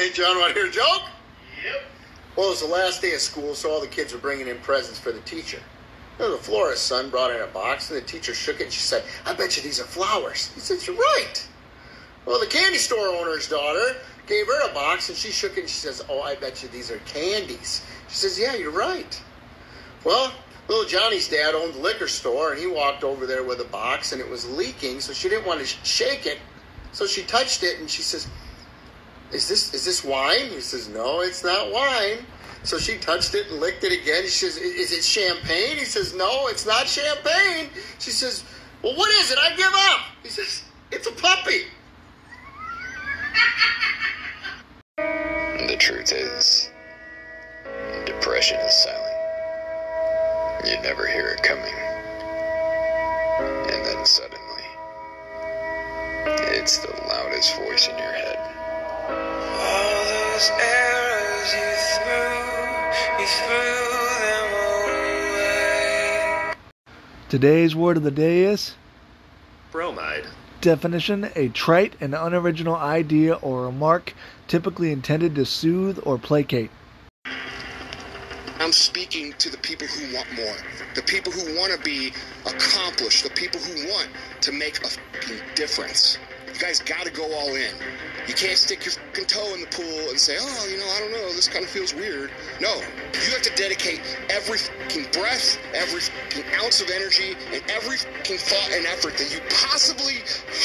Hey, John, want to hear a joke? Yep. Well, it was the last day of school, so all the kids were bringing in presents for the teacher. The florist's son brought in a box, and the teacher shook it, and she said, I bet you these are flowers. He said, you're right. Well, the candy store owner's daughter gave her a box, and she shook it, and she says, oh, I bet you these are candies. She says, yeah, you're right. Well, little Johnny's dad owned the liquor store, and he walked over there with a box, and it was leaking, so she didn't want to shake it. So she touched it, and she says, is this wine? He says, no, it's not wine. So she touched it and licked it again. She says, is it champagne? He says, no, it's not champagne. She says, well, what is it? I give up. He says, it's a puppy. The truth is, depression is silent. You never hear it coming. And then suddenly, it's the loudest voice in your head. All those arrows you threw them away. Today's word of the day is bromide. Definition: a trite and unoriginal idea or remark typically intended to soothe or placate. I'm speaking to the people who want more, the people who want to be accomplished, the people who want to make a fucking difference. You guys got to go all in. You can't stick your fucking toe in the pool and say, oh, I don't know, this kind of feels weird. No, you have to dedicate every fucking breath, every fucking ounce of energy, and every fucking thought and effort that you possibly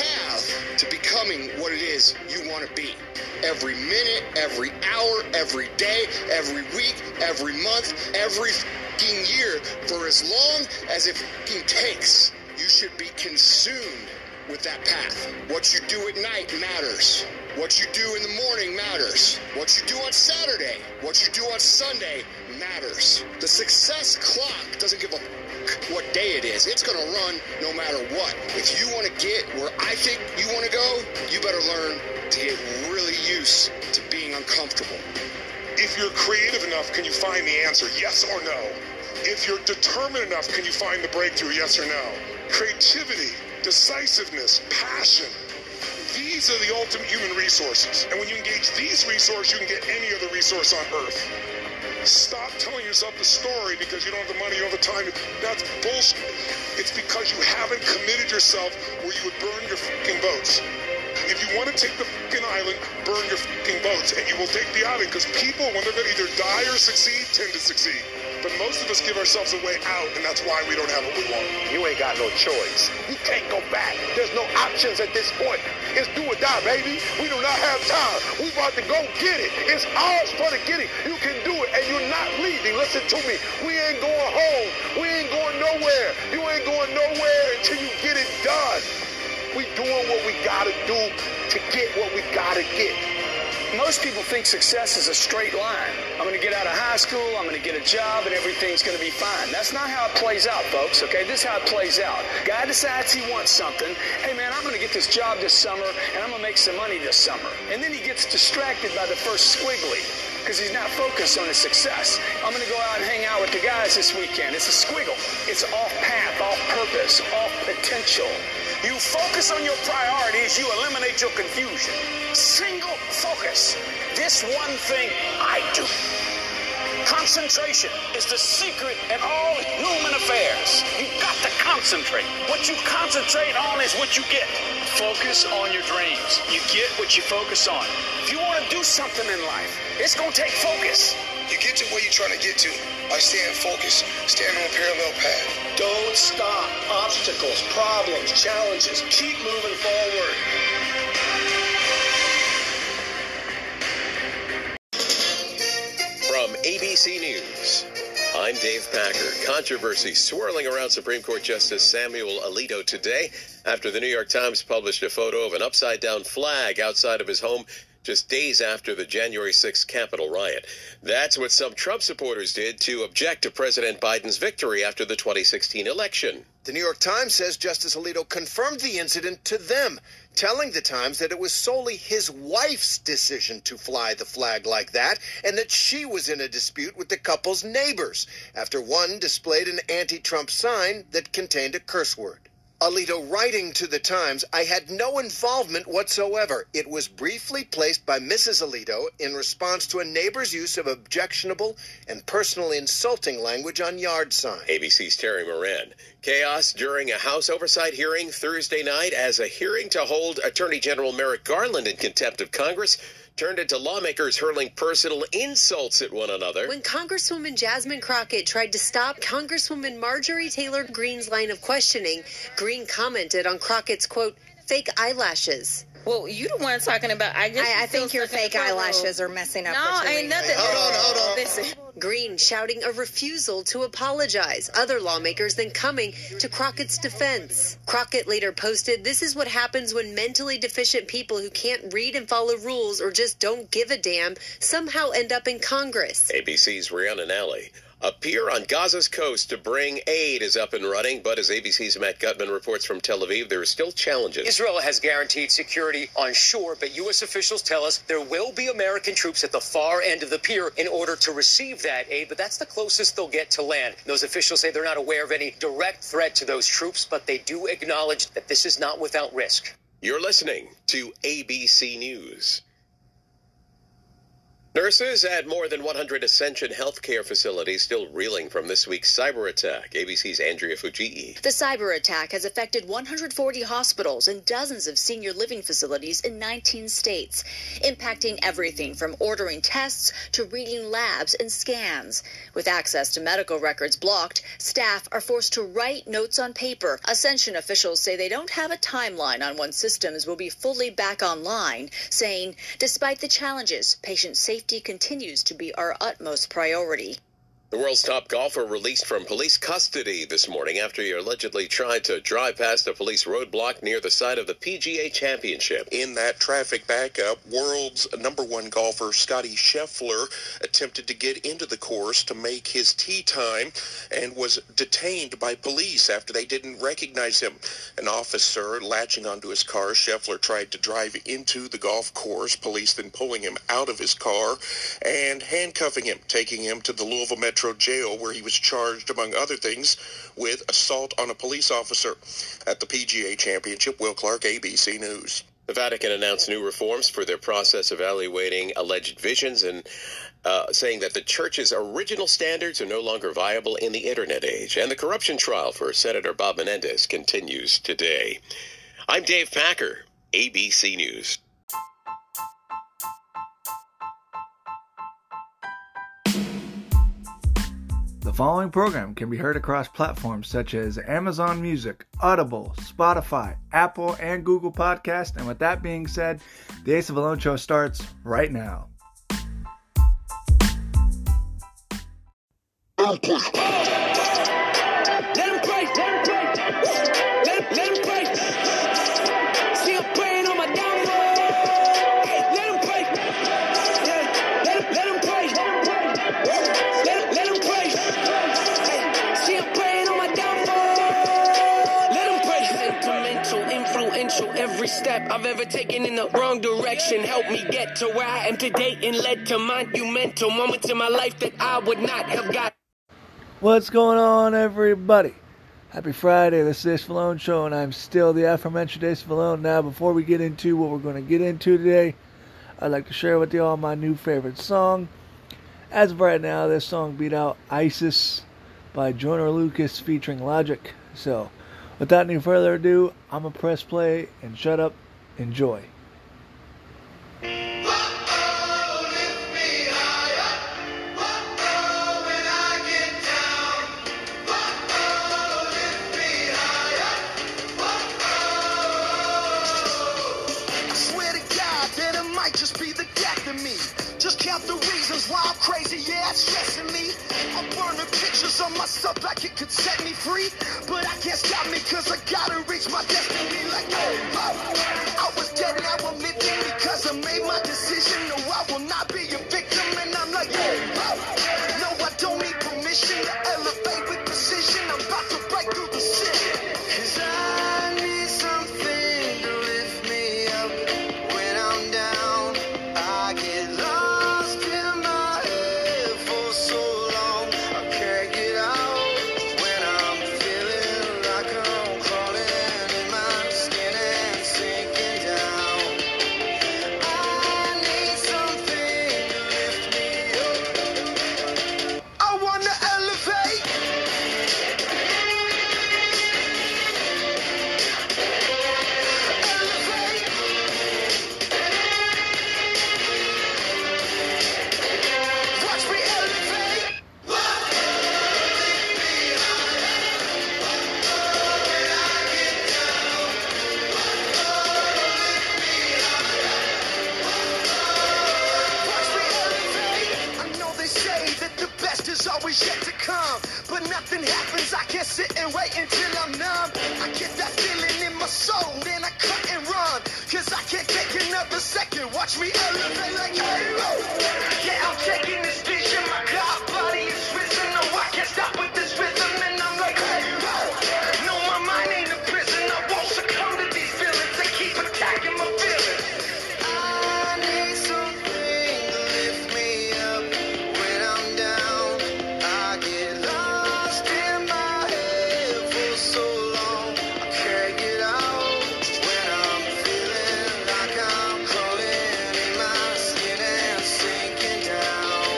have to becoming what it is you want to be. Every minute, every hour, every day, every week, every month, every fucking year, for as long as it fucking takes, you should be consumed with that path. What you do at night matters. What you do in the morning matters. What you do on Saturday, what you do on Sunday matters. The success clock doesn't give a what day it is. It's going to run no matter what. If you want to get where I think you want to go, you better learn to get really used to being uncomfortable. If you're creative enough, can you find the answer, yes or no? If you're determined enough, can you find the breakthrough, yes or no? Creativity, decisiveness, passion. These are the ultimate human resources. And when you engage these resources, you can get any other resource on earth. Stop telling yourself the story because you don't have the money, you don't have the time. That's bullshit. It's because you haven't committed yourself where you would burn your fucking boats. If you want to take the fucking island, burn your fucking boats, and you will take the island, because people, when they're going to either die or succeed, tend to succeed. But most of us give ourselves a way out, and that's why we don't have what we want. You ain't got no choice. You can't go back. There's no options at this point. It's do or die, baby. We do not have time. We about to go get it. It's ours for the getting. You can do it, and you're not leaving. Listen to me. We ain't going home. We ain't going nowhere. You ain't going nowhere until you get it done. We doing what we gotta do to get what we gotta get. Most people think success is a straight line. I'm going to get out of high school, I'm going to get a job, and everything's going to be fine. That's not how it plays out, folks, okay? This is how it plays out. Guy decides he wants something. Hey, man, I'm going to get this job this summer, and I'm going to make some money this summer. And then he gets distracted by the first squiggly because he's not focused on his success. I'm going to go out and hang out with the guys this weekend. It's a squiggle. It's off path, off purpose, off potential. You focus on your priorities, you eliminate your confusion. Single focus. This one thing I do. Concentration is the secret in all human affairs. You've got to concentrate. What you concentrate on is what you get. Focus on your dreams. You get what you focus on. If you want to do something in life, it's going to take focus. You get to where you're trying to get to by staying focused, staying on a parallel path. Don't stop. Obstacles, problems, challenges. Keep moving forward. From ABC News, I'm Dave Packer. Controversy swirling around Supreme Court Justice Samuel Alito today after the New York Times published a photo of an upside-down flag outside of his home just days after the January 6th Capitol riot. That's what some Trump supporters did to object to President Biden's victory after the 2016 election. The New York Times says Justice Alito confirmed the incident to them, telling the Times that it was solely his wife's decision to fly the flag like that, and that she was in a dispute with the couple's neighbors after one displayed an anti-Trump sign that contained a curse word. Alito writing to the Times, I had no involvement whatsoever. It was briefly placed by Mrs. Alito in response to a neighbor's use of objectionable and personally insulting language on yard signs. ABC's Terry Moran. Chaos during a House oversight hearing Thursday night as a hearing to hold Attorney General Merrick Garland in contempt of Congress turned into lawmakers hurling personal insults at one another. When Congresswoman Jasmine Crockett tried to stop Congresswoman Marjorie Taylor Greene's line of questioning, Greene commented on Crockett's, quote, fake eyelashes. Well, you the one talking about, I think your fake eyelashes are messing up. No, ain't nothing. Hold on. Listen. Greene shouting a refusal to apologize. Other lawmakers then coming to Crockett's defense. Crockett later posted, this is what happens when mentally deficient people who can't read and follow rules or just don't give a damn somehow end up in Congress. ABC's Rhiannon Nally. A pier on Gaza's coast to bring aid is up and running, but as ABC's Matt Gutman reports from Tel Aviv, there are still challenges. Israel has guaranteed security on shore, but U.S. officials tell us there will be American troops at the far end of the pier in order to receive that aid, but that's the closest they'll get to land. Those officials say they're not aware of any direct threat to those troops, but they do acknowledge that this is not without risk. You're listening to ABC News. Nurses at more than 100 Ascension healthcare facilities still reeling from this week's cyber attack. ABC's Andrea Fujii. The cyber attack has affected 140 hospitals and dozens of senior living facilities in 19 states, impacting everything from ordering tests to reading labs and scans. With access to medical records blocked, staff are forced to write notes on paper. Ascension officials say they don't have a timeline on when systems will be fully back online, saying, despite the challenges, patient safety continues to be our utmost priority. The world's top golfer released from police custody this morning after he allegedly tried to drive past a police roadblock near the site of the PGA Championship. In that traffic backup, world's number one golfer Scottie Scheffler attempted to get into the course to make his tee time and was detained by police after they didn't recognize him. An officer latching onto his car, Scheffler tried to drive into the golf course. Police then pulling him out of his car and handcuffing him, taking him to the Louisville Metro Jail, where he was charged, among other things, with assault on a police officer. At the PGA Championship, Will Clark, ABC News. The Vatican announced new reforms for their process evaluating alleged visions and saying that the church's original standards are no longer viable in the internet age. And the corruption trial for Senator Bob Menendez continues today. I'm Dave Packer, ABC News. The following program can be heard across platforms such as Amazon Music, Audible, Spotify, Apple, and Google Podcast. And with that being said, the Ace of Alone Show starts right now. Let him pray. Let him pray. See him praying on my downfall. Let him pray. Let him pray. Let him pray. See him praying on my downfall. Let him pray. Sentimental, influential. Every step I've ever taken in the wrong direction helped me get to where I am today and led to monumental moments in my life that I would not have got. What's going on, everybody? Happy Friday. This is the Ace of Alone Show, and I'm still the aforementioned Ace of Alone. Now, before we get into what we're going to get into today, I'd like to share with you all my new favorite song. As of right now, this song beat out ISIS by Joyner Lucas featuring Logic. So, without any further ado, I'm going to press play and shut up. Enjoy. The reasons why I'm crazy, yeah, it's stressing me. I'm burning pictures of myself like it could set me free, but I can't stop me cause I gotta reach my destiny. Like, I was dead, now I'm living because I made my decision. No, I will not be a victim, and I'm like, no, I don't need permission to elevate with precision. I'm about to break through the shit, cause I need something to lift me up when I'm down. I get lost. is yet to come, but nothing happens. I can't sit and wait until I'm numb. I get that feeling in my soul, then I cut and run, cause I can't take another second. Watch me elevate like halo. Yeah, I'm taking this vision. My God body is risen. No, I can't stop with this rhythm, and I'm like halo. No, my mind ain't a prison. I won't succumb to these feelings. They keep attacking my feelings. I need something to lift me up when I'm down. I get lost in my head for so long. I can't get out when I'm feeling like I'm crawling in my skin and sinking down.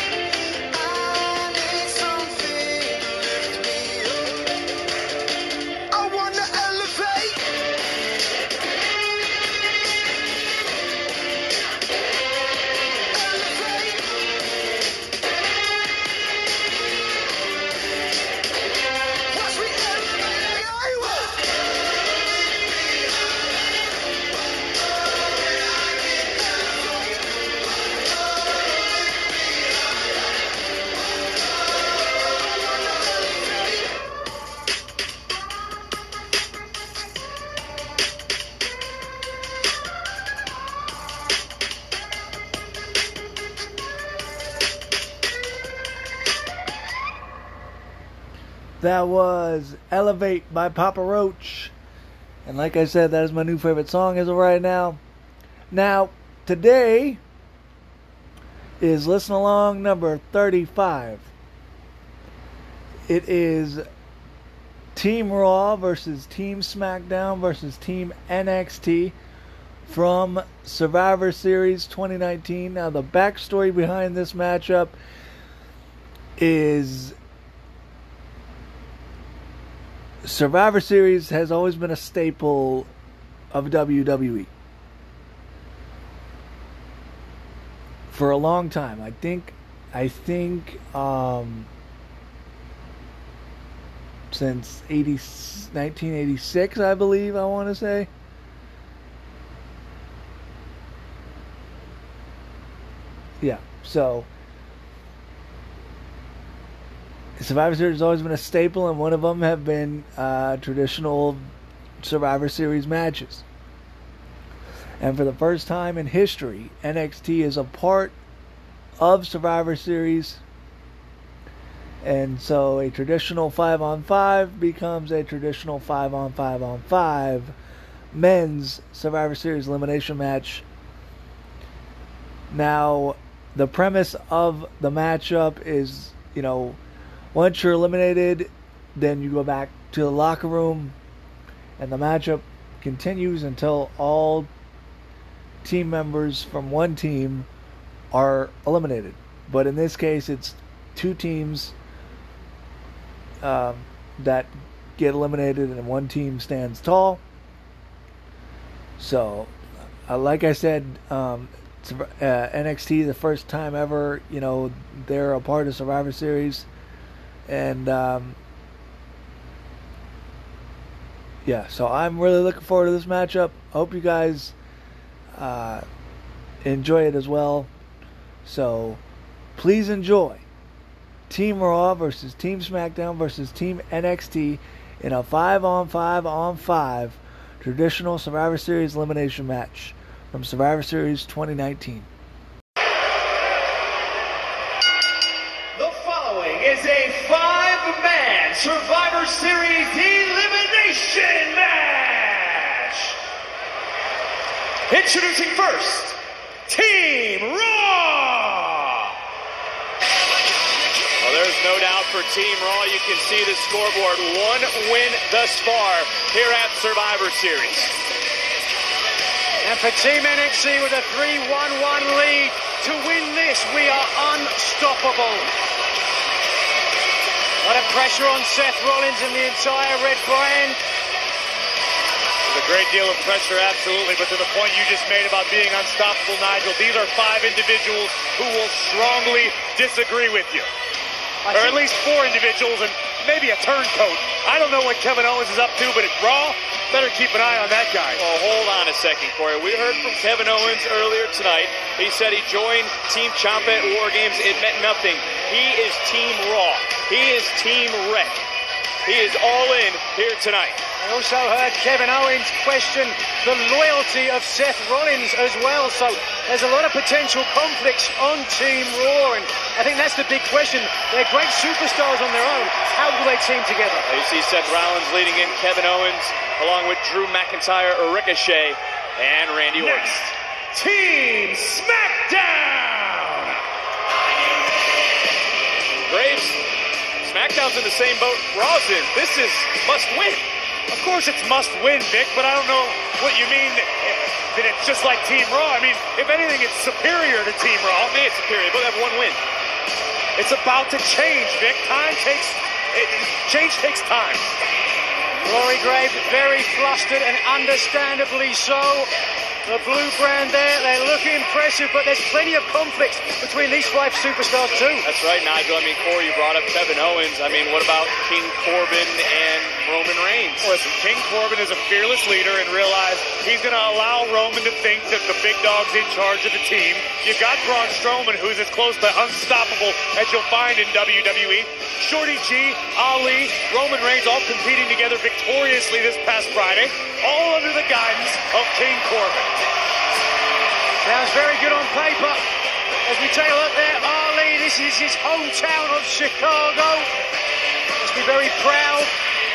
I need something to lift me up. I wanna elevate. Watch me elevate. That was Elevate by Papa Roach. And like I said, that is my new favorite song as of right now. Now, today is Listen Along number 35. It is Team Raw versus Team SmackDown versus Team NXT from Survivor Series 2019. Now, the backstory behind this matchup is Survivor Series has always been a staple of WWE for a long time. I think since 1986, I believe, I want to say. Yeah, so Survivor Series has always been a staple, and one of them have been traditional Survivor Series matches. And for the first time in history, NXT is a part of Survivor Series. And so a traditional 5-on-5 becomes a traditional 5-on-5-on-5 men's Survivor Series elimination match. Now, the premise of the matchup is, once you're eliminated, then you go back to the locker room, and the matchup continues until all team members from one team are eliminated. But in this case, it's two teams that get eliminated, and one team stands tall. So, like I said, NXT, the first time ever, they're a part of Survivor Series. And so I'm really looking forward to this matchup. I hope you guys enjoy it as well. So please enjoy Team Raw versus Team SmackDown versus Team NXT in a 5-on-5-on-5 traditional Survivor Series elimination match from Survivor Series 2019. Is a 5-man Survivor Series elimination match. Introducing first, Team Raw. Well, there's no doubt for Team Raw. You can see the scoreboard. One win thus far here at Survivor Series. And for Team NXT with a 3-1-1 lead, to win this, we are unstoppable. A lot of pressure on Seth Rollins and the entire Red Brand. There's a great deal of pressure, absolutely, but to the point you just made about being unstoppable, Nigel, these are 5 individuals who will strongly disagree with you. Or at least 4 individuals and maybe a turncoat. I don't know what Kevin Owens is up to, but at Raw, better keep an eye on that guy. Well, hold on a second, Corey. We heard from Kevin Owens earlier tonight He said he joined Team Ciampa at War Games. It meant nothing. He is Team Raw. He is Team Red. He is all in here tonight. I also heard Kevin Owens question the loyalty of Seth Rollins as well. So there's a lot of potential conflicts on Team Raw, and I think that's the big question. They're great superstars on their own. How will they team together? You see Seth Rollins leading in Kevin Owens, along with Drew McIntyre, Ricochet, and Randy Orton. Team SmackDown! Graves, SmackDown's in the same boat Raw's in. This is must win. Of course it's must win, Vic, but I don't know what you mean that it's just like Team Raw. I mean, if anything, it's superior to Team Raw. I mean, it's superior. Both have one win. It's about to change, Vic. Change takes time. Corey Graves very flustered, and understandably so. The blue brand there, they look impressive, but there's plenty of conflicts between these 5 superstars too. That's right, Nigel. I mean, Corey, you brought up Kevin Owens. I mean, what about King Corbin and Roman Reigns? Listen, King Corbin is a fearless leader and realized he's going to allow Roman to think that the big dog's in charge of the team. You got Braun Strowman, who's as close to unstoppable as you'll find in WWE. Shorty G, Ali, Roman Reigns all competing together victoriously this past Friday, all under the guidance of King Corbin. Sounds very good on paper. As we take a look there, Ali, this is his hometown of Chicago. Must be very proud.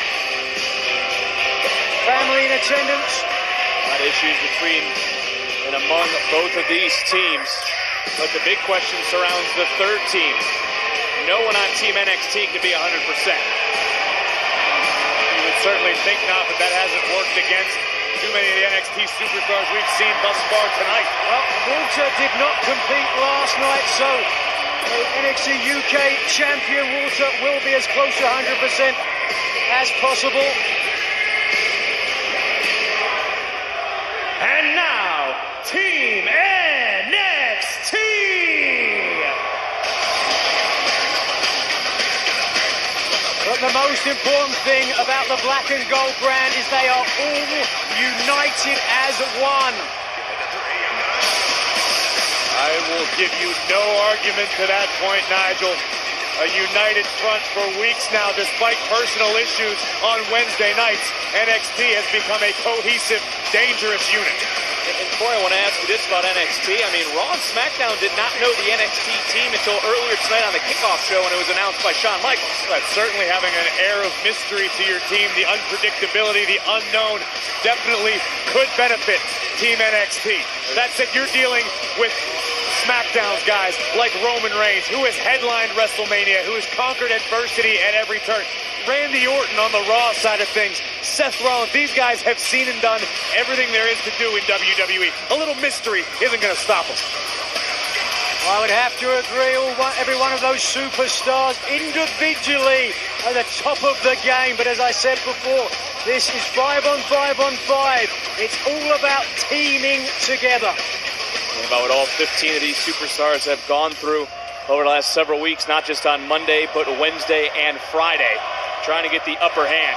Family in attendance. A lot of issues between and among both of these teams. But the big question surrounds the third team. No one on Team NXT can be 100%. You would certainly think not, but that hasn't worked against too many of the NXT superstars we've seen thus far tonight. Well, Walter did not compete last night, so NXT UK champion Walter will be as close to 100% as possible. And now, Team NXT! But the most important thing about the black and gold brand is they are all united as one. I will give you no argument to that point, Nigel. A united front for weeks now, despite personal issues on Wednesday nights. NXT has become a cohesive, dangerous unit. And Corey, I want to ask you this about NXT. I mean, Raw and SmackDown did not know the NXT team until earlier tonight on the kickoff show when it was announced by Shawn Michaels. That's certainly having an air of mystery to your team. The unpredictability, the unknown definitely could benefit Team NXT. That said, you're dealing with SmackDown's guys like Roman Reigns, who has headlined WrestleMania, who has conquered adversity at every turn. Randy Orton on the Raw side of things. Seth Rollins. These guys have seen and done everything there is to do in WWE. A little mystery isn't going to stop them. I would have to agree. Every one of those superstars individually at the top of the game. But as I said before, this is 5 on 5 on 5. It's all about teaming together. About what all 15 of these superstars have gone through over the last several weeks, not just on Monday, but Wednesday and Friday, trying to get the upper hand.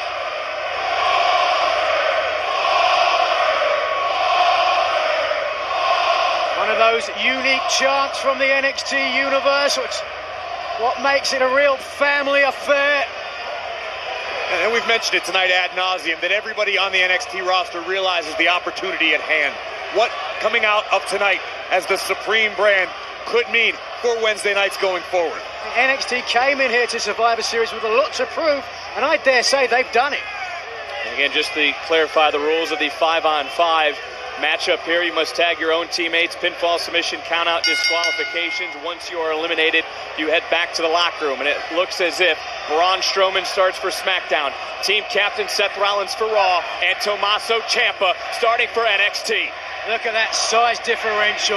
One of those unique chants from the NXT universe, which what makes it a real family affair. And we've mentioned it tonight ad nauseum, that everybody on the NXT roster realizes the opportunity at hand. What coming out of tonight as the Supreme brand could mean for Wednesday nights going forward. NXT came in here to Survivor Series with a lot to prove, and I dare say they've done it. Again, just to clarify the rules of the 5-on-5 matchup here, you must tag your own teammates, pinfall, submission, count out, disqualifications. Once you are eliminated, you head back to the locker room, and it looks as if Braun Strowman starts for SmackDown, team captain Seth Rollins for Raw, and Tommaso Ciampa starting for NXT. Look at that size differential.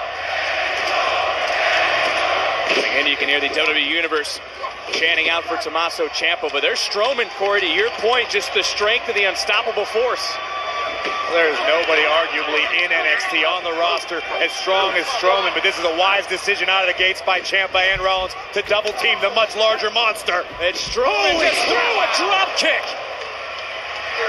Again, you can hear the WWE Universe chanting out for Tommaso Ciampa, but there's Strowman, Corey, to your point, just the strength of the unstoppable force. There's nobody arguably in NXT on the roster as strong as Strowman, but this is a wise decision out of the gates by Ciampa and Rollins to double team the much larger monster. And Strowman just threw a drop kick.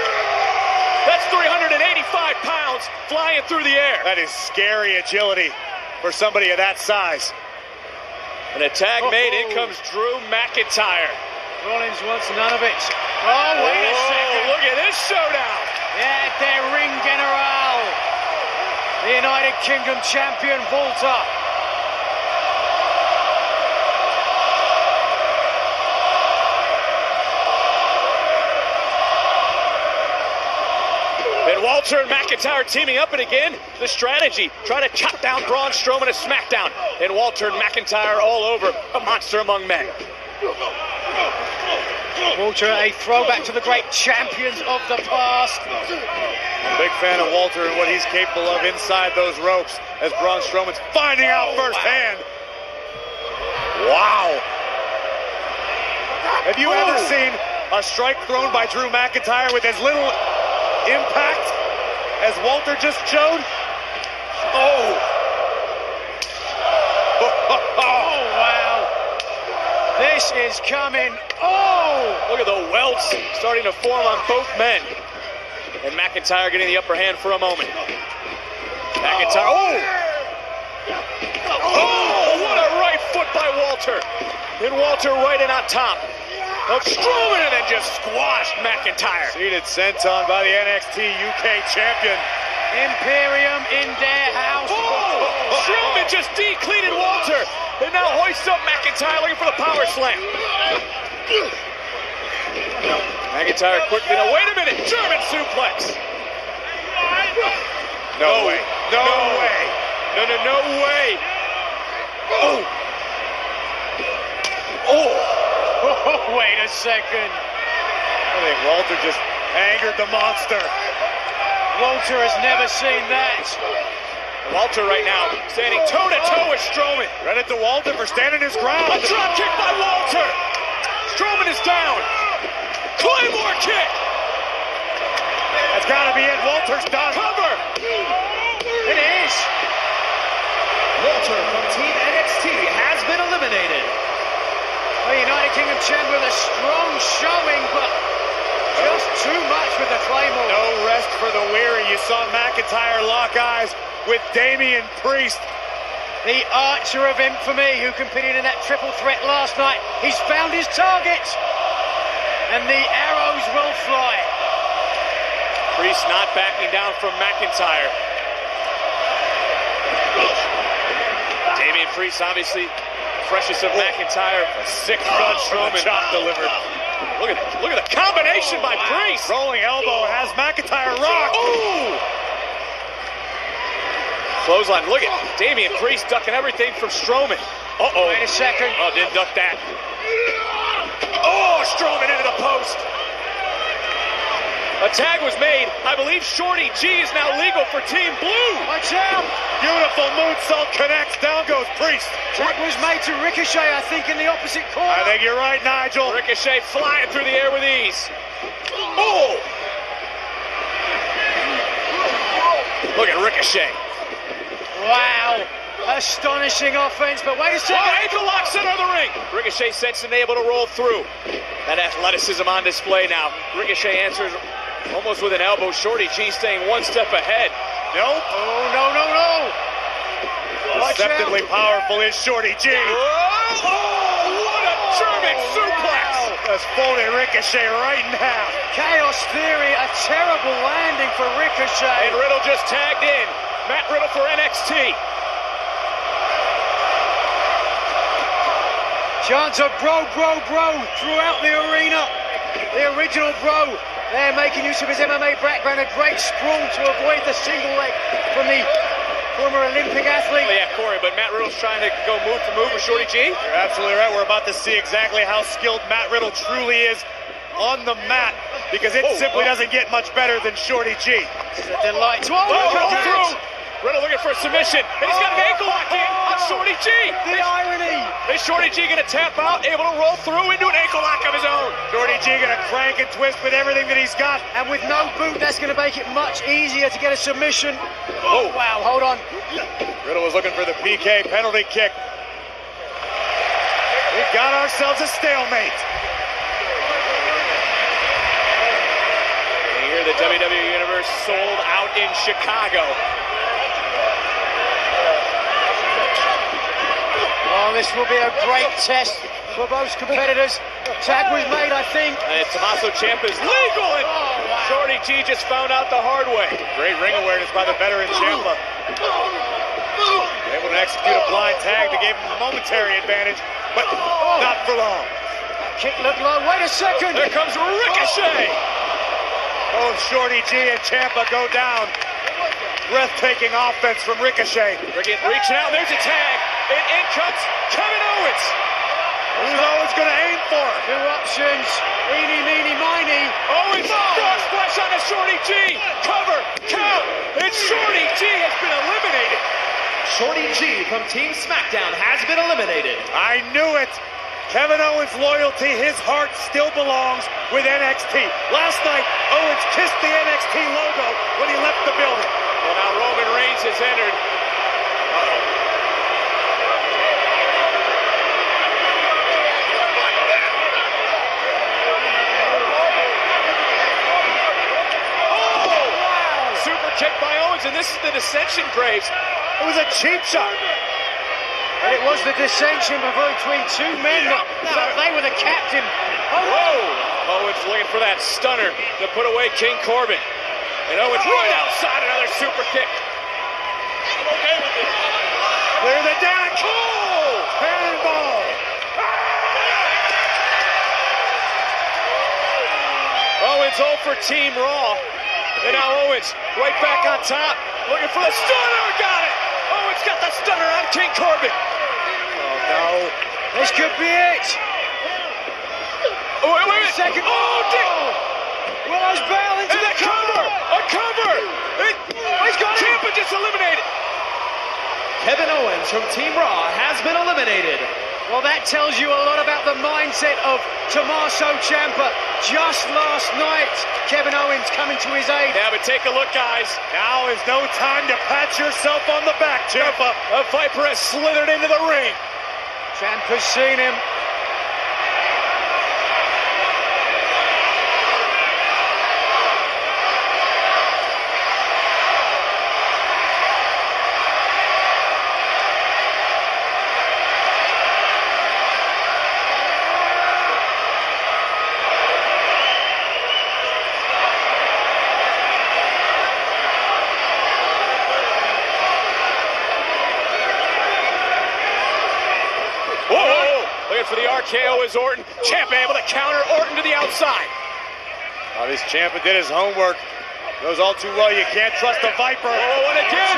That's 385 pounds flying through the air. That is scary agility. for somebody of that size. And a tag made. In comes Drew McIntyre. Rollins wants none of it. Oh, wait a second. Look at this showdown. Yeah, their ring general. The United Kingdom champion, Walter. Walter and McIntyre teaming up, and again, the strategy, trying to chop down Braun Strowman at SmackDown. And Walter and McIntyre all over, a monster among men. Walter, a throwback to the great champions of the past. I'm a big fan of Walter and what he's capable of inside those ropes, as Braun Strowman's finding out firsthand. Wow. Have you ever seen a strike thrown by Drew McIntyre with as little impact as Walter just showed? Oh! Oh, wow. This is coming. Oh! Look at the welts starting to form on both men. And McIntyre getting the upper hand for a moment. McIntyre. Oh! Oh! What a right foot by Walter. And Walter right in on top of Strowman, and then just squashed McIntyre. Seated senton by the NXT UK champion. Imperium in their house. Oh! Strowman just decleated Walter. And now hoists up McIntyre looking for the power slam. McIntyre quickly. Now wait a minute. German suplex. No way. No way. No way. Oh. Oh. Oh, wait a second. I think Walter just angered the monster. Walter has never seen that. Walter right now standing toe-to-toe with Strowman. Credit to Walter for standing his ground. A drop kick by Walter. Strowman is down. Claymore kick. That's got to be it. Walter's done. Cover. It is. Walter from Team NXT has been eliminated. The United Kingdom champion with a strong showing, but just too much with the Claymore. No rest for the weary. You saw McIntyre lock eyes with Damian Priest. The Archer of Infamy, who competed in that triple threat last night. He's found his target. And the arrows will fly. Priest not backing down from McIntyre. Damian Priest obviously freshest of McIntyre. A sick Braun Strowman chop delivered. Look at the combination by Priest. Rolling elbow has McIntyre rocked. Ooh! Clothesline. Look at Damian Priest ducking everything from Strowman. Uh-oh. Wait a second. Oh, didn't duck that. Oh, Strowman into the post. A tag was made. I believe Shorty G is now legal for Team Blue. Watch out. Beautiful moonsault connects. Down goes Priest. Tag was made to Ricochet, I think, in the opposite corner. I think you're right, Nigel. Ricochet flying through the air with ease. Oh! Look at Ricochet. Wow. Astonishing offense, but wait a second. Oh, ankle lock center of the ring. Ricochet sensing able to roll through. That athleticism on display now. Ricochet answers almost with an elbow. Shorty G staying one step ahead. Nope. Oh, no. Deceptively powerful is Shorty G. Oh, what a German suplex. That's folded Ricochet right in half. Chaos Theory, a terrible landing for Ricochet. And Riddle just tagged in. Matt Riddle for NXT. Chants of bro throughout the arena. The original bro. They're making use of his MMA background. A great sprawl to avoid the single leg from the former Olympic athlete. Oh, yeah, Corey, but Matt Riddle's trying to go move for move with Shorty G. You're absolutely right. We're about to see exactly how skilled Matt Riddle truly is on the mat, because it simply doesn't get much better than Shorty G. It's a delight. Roll through. Riddle looking for a submission, and he's got an ankle lock in on Shorty G. The irony. Is Shorty G going to tap out, able to roll through into an ankle lock of his own? Shorty G going to crank and twist with everything that he's got. And with no boot, that's going to make it much easier to get a submission. Oh, wow, hold on. Riddle was looking for the PK penalty kick. We've got ourselves a stalemate. And here the WWE Universe sold out in Chicago. This will be a great test for both competitors. Tag was made, I think. And Tommaso Ciampa's legal, and Shorty G just found out the hard way. Great ring awareness by the veteran Ciampa. Able to execute a blind tag that gave him a momentary advantage, but not for long. Kick looked low. Wait a second. There comes Ricochet. Both Shorty G and Ciampa go down. Breathtaking offense from Ricochet. Reaching out, there's a tag. And in comes Kevin Owens. Who's Owens going to aim for? Two options. Eeny, meeny, miny. Owens, frog splash on the Shorty G. Cover, count. And Shorty G has been eliminated. Shorty G from Team SmackDown has been eliminated. I knew it. Kevin Owens' loyalty, his heart still belongs with NXT. Last night, Owens kissed the NXT logo when he left the building. Well, now Roman Reigns has entered. Super kick by Owens, and this is the dissension, Graves. It was a cheap shot. And it was the dissension between two men. They were the captain. Whoa! Owens looking for that stunner to put away King Corbin. And Owens right outside, another super kick. I'm okay with it. Clear the deck. Oh! Cannonball. Owens 0 for Team Raw. And now Owens right back on top. Looking for the stunner. Got it. Owens got the stunner on King Corbin. Oh, no. This could be it. Oh, wait a second. Oh, Dick. Willow's bail into the cover. A cover. He's got it. Ciampa just eliminated. Kevin Owens from Team Raw has been eliminated. Well, that tells you a lot about the mindset of Tommaso Ciampa. Just last night, Kevin Owens coming to his aid. Yeah, but take a look, guys. Now is no time to pat yourself on the back, Ciampa. The Viper has slithered into the ring. Ciampa's seen him. For the RKO is Orton. Ciampa able to counter Orton to the outside. Oh, this Ciampa did his homework. Goes all too well. You can't trust the Viper. Oh, and again.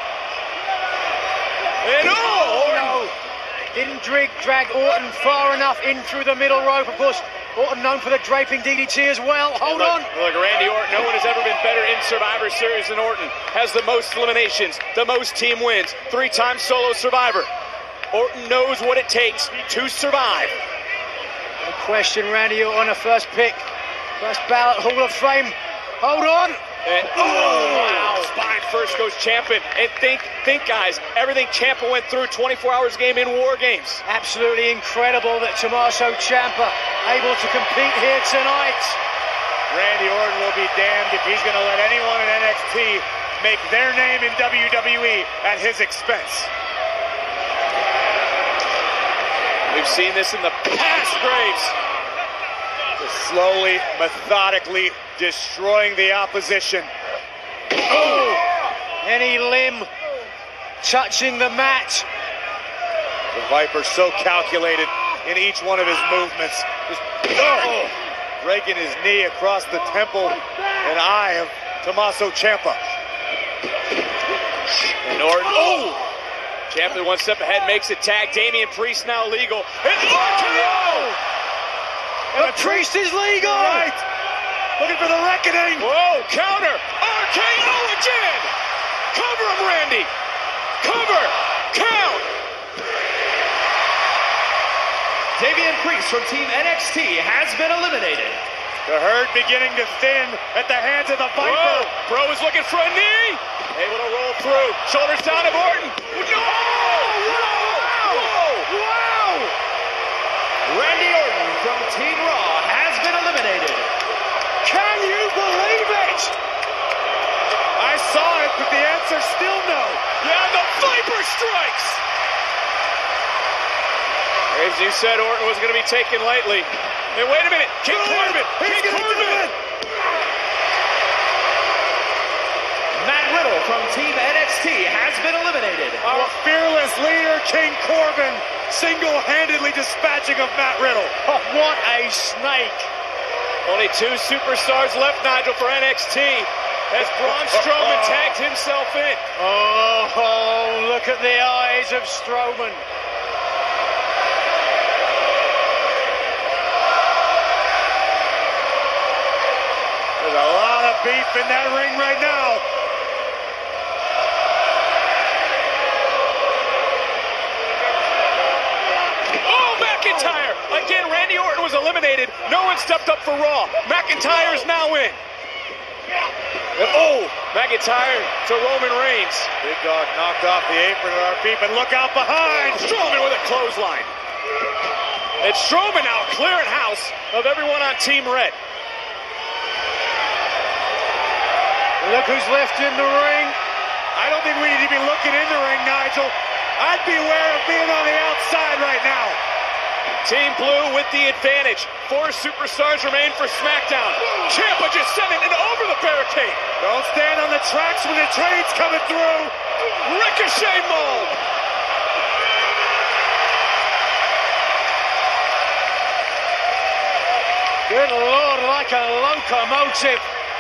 And Orton. No. Didn't drag Orton far enough in through the middle rope. Of course, Orton known for the draping DDT as well. Hold on. Look, Randy Orton, no one has ever been better in Survivor Series than Orton. Has the most eliminations, the most team wins, 3-time solo survivor. Orton knows what it takes to survive. No question, Randy Orton, a first pick. First ballot Hall of Fame. Hold on. And, wow. Spine first goes Ciampa. And think, guys, everything Ciampa went through 24 hours game in War Games. Absolutely incredible that Tommaso Ciampa able to compete here tonight. Randy Orton will be damned if he's going to let anyone in NXT make their name in WWE at his expense. We've seen this in the past, Graves. Just slowly, methodically destroying the opposition. Oh! Any limb touching the mat. The Viper's so calculated in each one of his movements. Just breaking his knee across the temple and eye of Tommaso Ciampa. And Orton, Ciampa 1 step ahead, makes a tag. Damian Priest now legal. And RKO! The Priest is legal! Right! Looking for the reckoning! Whoa, counter! RKO again! Cover him, Randy! Cover! Count! Damian Priest from Team NXT has been eliminated. The herd beginning to thin at the hands of the Viper. Whoa. Bro is looking for a knee. Able to roll through. Shoulders down of Orton. No! Wow! Randy Orton from Team Raw has been eliminated. Can you believe it? I saw it, but the answer's still no. Yeah, the Viper strikes. As you said, Orton was going to be taken lightly. And wait a minute, King Corbin! King Corbin! Matt Riddle from Team NXT has been eliminated. Our fearless leader, King Corbin, single-handedly dispatching of Matt Riddle. Oh, what a snake. Only 2 superstars left, Nigel, for NXT. As Braun Strowman tagged himself in. Oh, look at the eyes of Strowman. There's a lot of beef in that ring right now. Oh, McIntyre! Again, Randy Orton was eliminated. No one stepped up for Raw. McIntyre's now in. Oh, McIntyre to Roman Reigns. Big Dog knocked off the apron at our feet, but look out behind. Strowman with a clothesline. It's Strowman now clearing house of everyone on Team Red. Look who's left in the ring. I don't think we need to be looking in the ring, Nigel. I'd beware of being on the outside right now. Team Blue with the advantage. 4 superstars remain for SmackDown. Ciampa just sent it over the barricade. Don't stand on the tracks when the train's coming through. Ricochet mold. Good Lord, like a locomotive.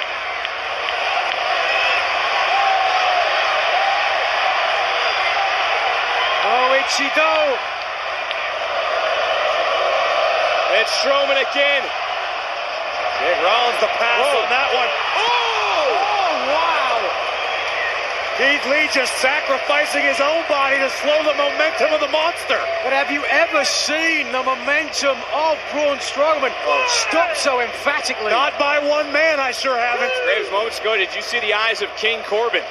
Oh, Ichido. It's Strowman again. Big Rollins the pass on that one. Oh, wow. Keith Lee just sacrificing his own body to slow the momentum of the monster. But have you ever seen the momentum of Braun Strowman stop so emphatically? Not by one man, I sure haven't. Graves, moments ago, did you see the eyes of King Corbin?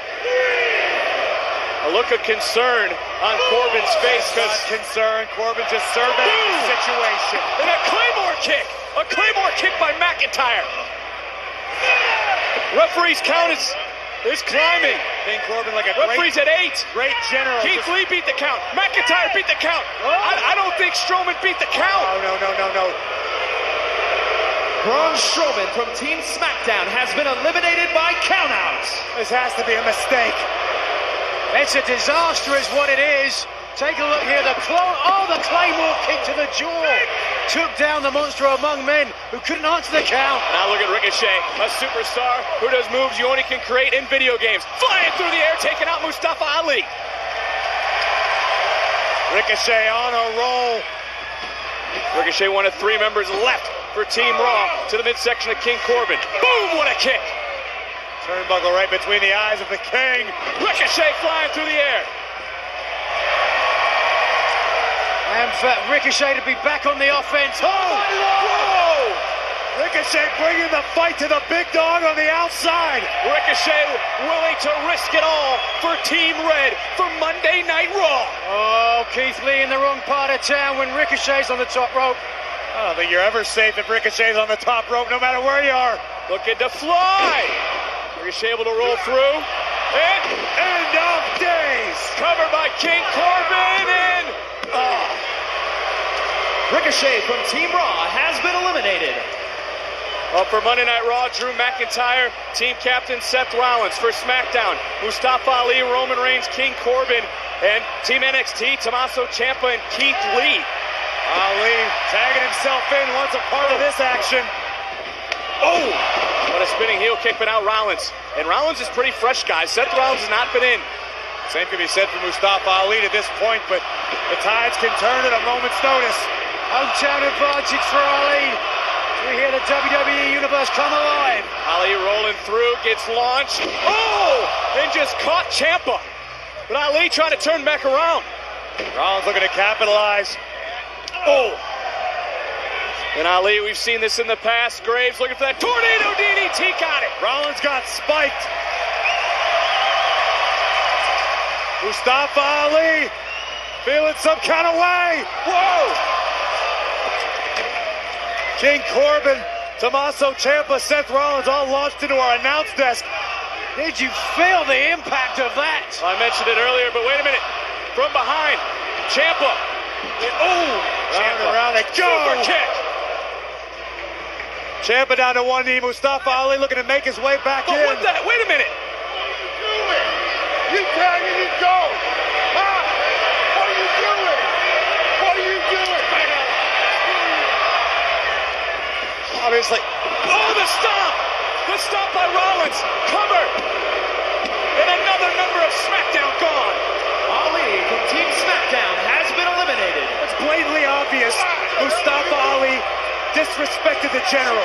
A look of concern on Corbin's face. Not concern. Corbin just surveying the situation. And a Claymore kick. A Claymore kick by McIntyre. Referee's count is climbing. King Corbin like a referee's at 8. Great general. Keith Lee beat the count. McIntyre beat the count. I don't think Strowman beat the count. No. Braun Strowman from Team SmackDown has been eliminated by countout. This has to be a mistake. It's a disaster is what it is. Take a look here. The Claymore kick to the jaw. Took down the monster among men who couldn't answer the count. Now look at Ricochet, a superstar who does moves you only can create in video games. Flying through the air, taking out Mustafa Ali. Ricochet on a roll. Ricochet, one of 3 members left for Team Raw, to the midsection of King Corbin. Boom, what a kick. Turnbuckle right between the eyes of the King. Ricochet flying through the air. And for Ricochet to be back on the offense. Whoa! Ricochet bringing the fight to the big dog on the outside. Ricochet willing to risk it all for Team Red for Monday Night Raw. Oh, Keith Lee in the wrong part of town when Ricochet's on the top rope. I don't think you're ever safe if Ricochet's on the top rope, no matter where you are. Looking to fly. Ricochet able to roll through. And end of days. Covered by King Corbin and Ricochet from Team Raw has been eliminated. Well, for Monday Night Raw, Drew McIntyre, team captain Seth Rollins. For SmackDown, Mustafa Ali, Roman Reigns, King Corbin, and Team NXT, Tommaso Ciampa and Keith Lee. Ali tagging himself in, wants a part of this action. Oh! What a spinning heel kick, but now Rollins. And Rollins is pretty fresh, guys. Seth Rollins has not been in. Same could be said for Mustafa Ali to this point, but the tides can turn at a moment's notice. Hometown advantage for Ali. We hear the WWE Universe come alive. Ali rolling through, gets launched. Oh! And just caught Ciampa. But Ali trying to turn back around. Rollins looking to capitalize. Oh! And Ali, we've seen this in the past. Graves looking for that tornado DDT, got it. Rollins got spiked. Mustafa Ali feeling some kind of way. Whoa! King Corbin, Tommaso Ciampa, Seth Rollins all launched into our announce desk. Did you feel the impact of that? I mentioned it earlier, but wait a minute. From behind, Ciampa Round and round they go. Super kick. Ciampa down to one knee. Mustafa Ali looking to make his way back in. What the? Wait a minute. You tagging his goal. Huh? What are you doing? What are you doing? Obviously. Oh, the stomp! The stomp by Rollins. Cover. And another member of SmackDown gone. Ali from Team SmackDown has been eliminated. It's blatantly obvious. Mustafa Ali disrespected the General.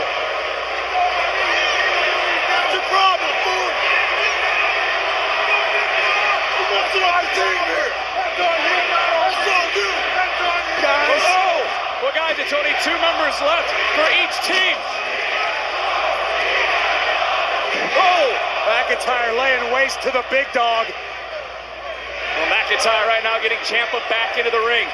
That's your problem, boy. What's the right thing here? That's on you. That's on you. That's on you. Guys. Oh! Well, guys, it's only 2 members left for each team. Oh! McIntyre laying waste to the big dog. Well, McIntyre right now getting Ciampa back into the ring.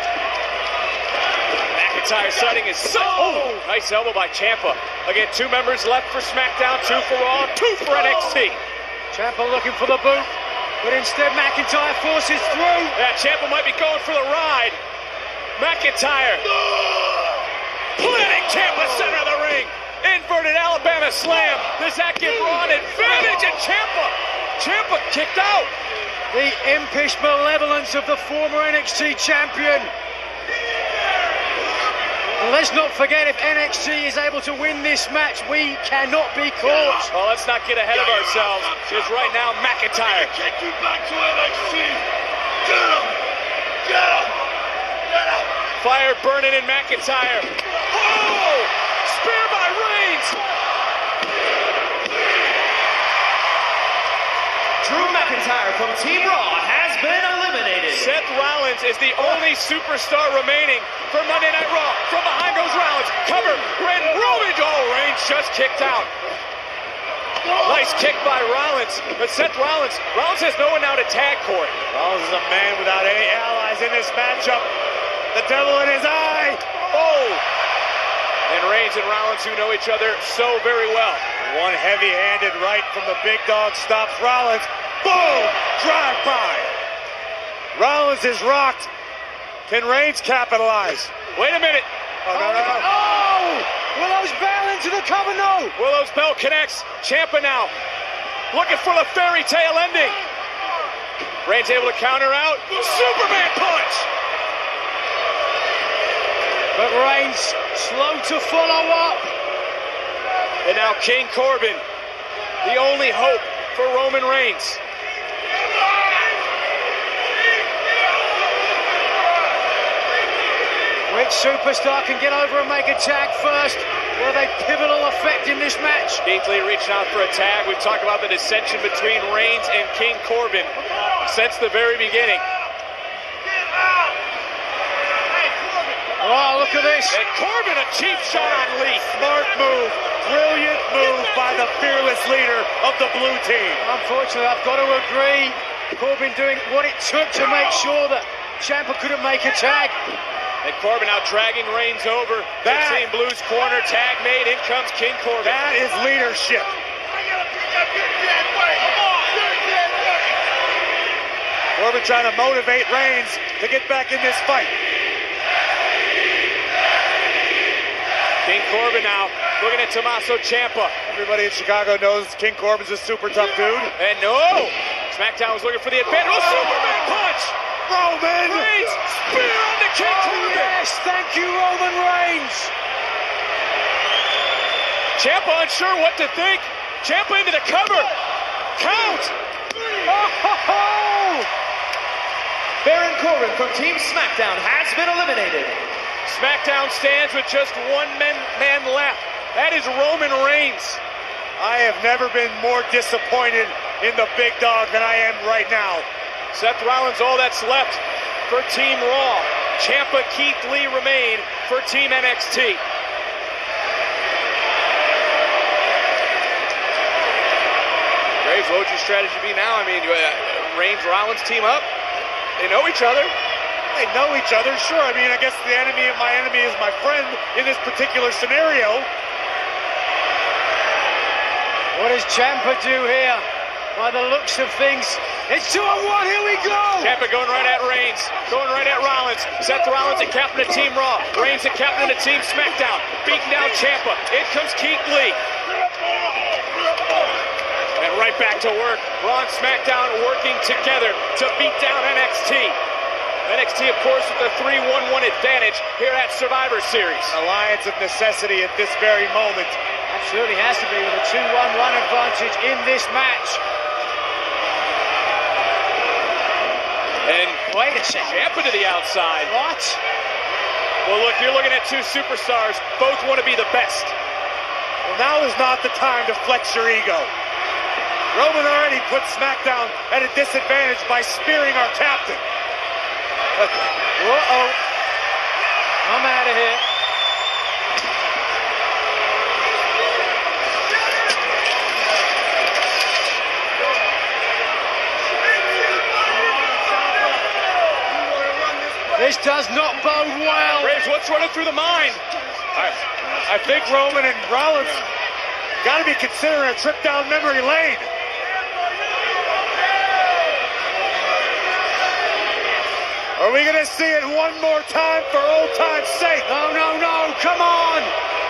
McIntyre setting his... Oh! Nice elbow by Ciampa. Again, 2 members left for SmackDown, 2 for Raw, 2 for NXT. Ciampa looking for the boot, but instead McIntyre forces through. Yeah, Ciampa might be going for the ride. McIntyre planting Ciampa center of the ring. Inverted Alabama slam. Does that give Raw an advantage? And Ciampa kicked out. The impish malevolence of the former NXT champion. And let's not forget, if NXT is able to win this match, we cannot be caught. Well, let's not get ahead of ourselves, because right now McIntyre. Take you back to NXT. Get him. Get him. Get him. Fire burning in McIntyre. Oh! Spear by Reigns. Drew McIntyre from Team Raw has been eliminated. Seth Rollins is the only superstar remaining for Monday Night Raw. From behind goes Rollins. Cover. Roman. Oh, Reigns just kicked out. Nice kick by Rollins. But Seth Rollins has no one now to tag Corey. Rollins is a man without any allies in this matchup. The devil in his eye. Oh! And Reigns and Rollins, who know each other so very well. One heavy-handed right from the big dog stops Rollins. Boom! Drive by. Rollins is rocked. Can Reigns capitalize? Wait a minute. Oh, no. Oh! Willow's bell into the cover, no. Willow's bell connects. Ciampa now looking for the fairy tale ending. Reigns able to counter out. Superman punch. But Reigns slow to follow up. And now King Corbin, the only hope for Roman Reigns. Which superstar can get over and make a tag first? Will they pivotal effect in this match? Keith Lee reaching out for a tag. We've talked about the dissension between Reigns and King Corbin since the very beginning. Oh, look at this. And Corbin, a cheap shot on Lee. Smart move. Brilliant move by the fearless leader of the blue team. Unfortunately, I've got to agree. Corbin doing what it took to make sure that Ciampa couldn't make a tag. And Corbin now dragging Reigns over. That Team Blues corner, tag made. In comes King Corbin. That is leadership. Corbin trying to motivate Reigns to get back in this fight. King Corbin now looking at Tommaso Ciampa. Everybody in Chicago knows King Corbin's a super tough dude. And no! SmackDown was looking for the advantage. Oh, Superman punch! Roman! Reigns! Spear on the King Corbin! Yes, thank you, Roman Reigns! Ciampa unsure what to think. Ciampa into the cover. Count! Oh! Baron Corbin from Team SmackDown has been eliminated. SmackDown stands with just one man left. That is Roman Reigns. I have never been more disappointed in the big dog than I am right now. Seth Rollins, all that's left for Team Raw. Ciampa, Keith Lee remain for Team NXT. Graves, what would your strategy be now? I mean, Reigns, Rollins team up. They know each other. They know each other, sure. I mean, I guess the enemy of my enemy is my friend in this particular scenario. What does Ciampa do here? By the looks of things, it's 2-on-1, here we go! Ciampa going right at Reigns, going right at Rollins. Seth Rollins, the captain of Team Raw. Reigns, the captain of Team SmackDown. Beating down Ciampa. In comes Keith Lee. And right back to work. Raw and SmackDown working together to beat down NXT. NXT, of course, with the 3-1-1 advantage here at Survivor Series. Alliance of necessity at this very moment. Absolutely has to be with a 2-1-1 advantage in this match. And wait a second. Ciampa to the outside. What? Well, look, you're looking at two superstars. Both want to be the best. Well, now is not the time to flex your ego. Roman already put SmackDown at a disadvantage by spearing our captain. Uh-oh. I'm out of here. This does not bode well. Graves, what's running through the mind? I think Roman and Rollins got to be considering a trip down memory lane. Are we going to see it one more time for old time's sake? No, no, no, come on!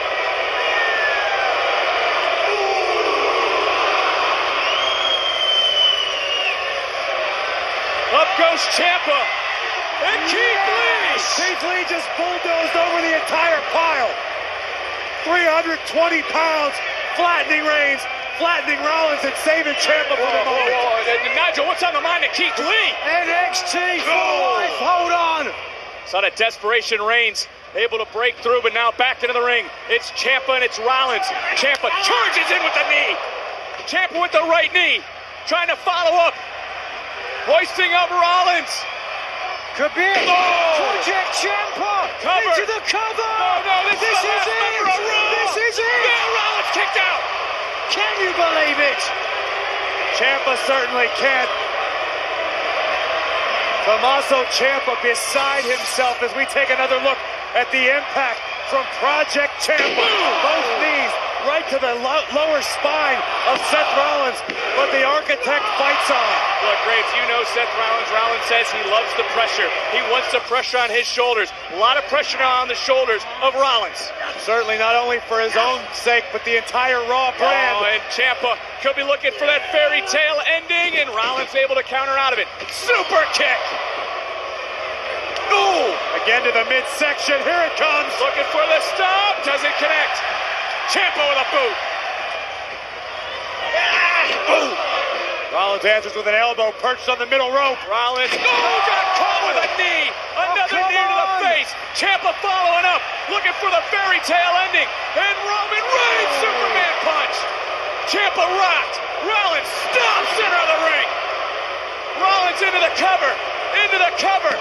Up goes Ciampa. And Keith Lee! Keith Lee just bulldozed over the entire pile. 320 pounds, flattening Reigns, flattening Rollins, and saving Ciampa for the moment. Nigel, what's on the mind of Keith Lee? NXT for life, hold on! Saw that desperation Reigns able to break through, but now back into the ring. It's Ciampa and it's Rollins. Ciampa charges in with the knee. Ciampa with the right knee, trying to follow up. Hoisting up Rollins. Kabir! Project Ciampa! Cover. Into the cover! No, this is it! This is it! No, Rollins kicked out! Can you believe it? Ciampa certainly can't. Tommaso Ciampa beside himself as we take another look at the impact from Project Ciampa. Both knees right to the lower spine of Seth Rollins, but the architect fights on. Look, Graves, you know Seth Rollins. Rollins says he loves the pressure. He wants the pressure on his shoulders. A lot of pressure now on the shoulders of Rollins. Certainly not only for his own sake, but the entire Raw brand. Oh, and Ciampa could be looking for that fairy tale ending, and Rollins able to counter out of it. Super kick! Ooh! Again to the midsection. Here it comes. Looking for the stop. Doesn't connect. Ciampa with a boot. Boom! Rollins answers with an elbow perched on the middle rope. Rollins, got caught with a knee. Another knee to the face. Ciampa following up, looking for the fairy tale ending. And Roman Reigns, Superman punch. Ciampa rocked. Rollins stops center of the ring. Rollins into the cover. Into the cover.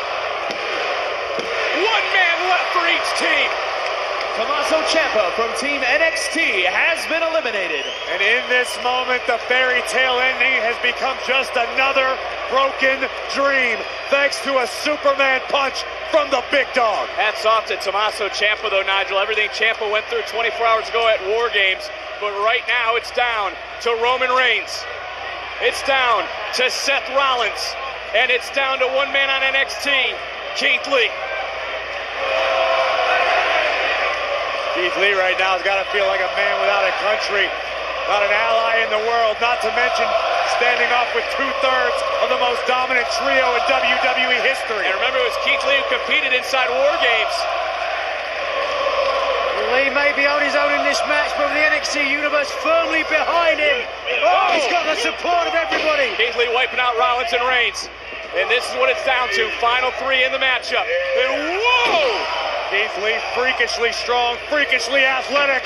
One man left for each team. Tommaso Ciampa from Team NXT has been eliminated. And in this moment, the fairy tale ending has become just another broken dream, thanks to a Superman punch from the big dog. Hats off to Tommaso Ciampa, though, Nigel. Everything Ciampa went through 24 hours ago at War Games, but right now it's down to Roman Reigns. It's down to Seth Rollins, and it's down to one man on NXT, Keith Lee. Keith Lee right now has got to feel like a man without a country, not an ally in the world, not to mention standing off with 2/3 of the most dominant trio in WWE history. And remember, it was Keith Lee who competed inside War Games. Lee may be on his own in this match, but with the NXT Universe firmly behind him. Oh, he's got the support of everybody. Keith Lee wiping out Rollins and Reigns. And this is what it's down to, final three in the matchup. And whoa! Keith Lee freakishly strong, freakishly athletic.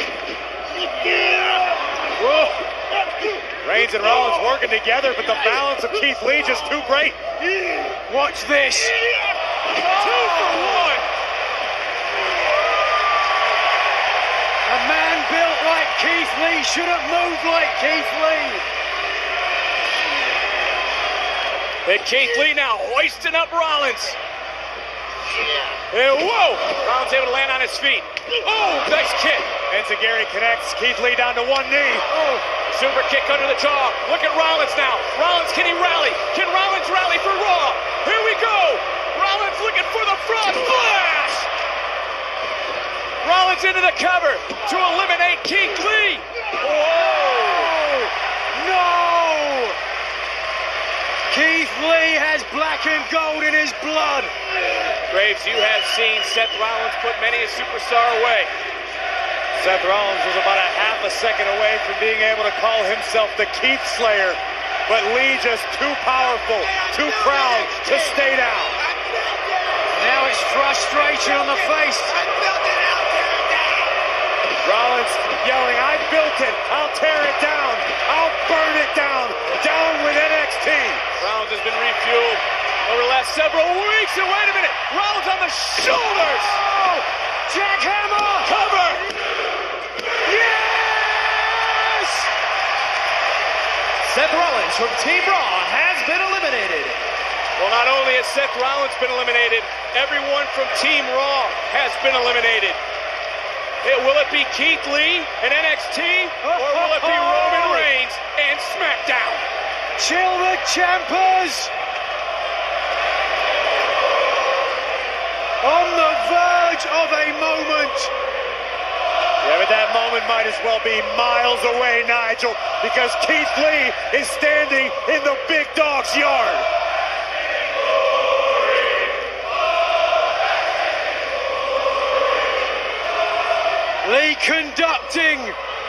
Whoa. Reigns and Rollins working together, but the balance of Keith Lee just too great. Watch this. 2 for 1. A man built like Keith Lee shouldn't move like Keith Lee. And Keith Lee now hoisting up Rollins. And whoa! Rollins able to land on his feet. Oh, nice kick. Enziguri connects Keith Lee down to one knee. Oh. Super kick under the jaw. Look at Rollins now. Rollins, can he rally? Can Rollins rally for Raw? Here we go. Rollins looking for the front flash. Rollins into the cover to eliminate Keith Lee. Whoa! No! Keith Lee has black and gold in his blood. Graves, you have seen Seth Rollins put many a superstar away. Seth Rollins was about a half a second away from being able to call himself the Keith Slayer, but Lee just too powerful, too proud to stay down. Now it's frustration on the face. Rollins yelling, I built it, I'll tear it down, I'll burn it down, down with NXT. Rollins has been refueled over the last several weeks, and wait a minute, Rollins on the shoulders. Oh, jackhammer! Cover! Yes! Seth Rollins from Team Raw has been eliminated. Well, not only has Seth Rollins been eliminated, everyone from Team Raw has been eliminated. Will it be Keith Lee and NXT, or will it be Roman Reigns and SmackDown? Chill the Ciampers! On the verge of a moment. Yeah, but that moment might as well be miles away, Nigel, because Keith Lee is standing in the big dog's yard. Lee conducting.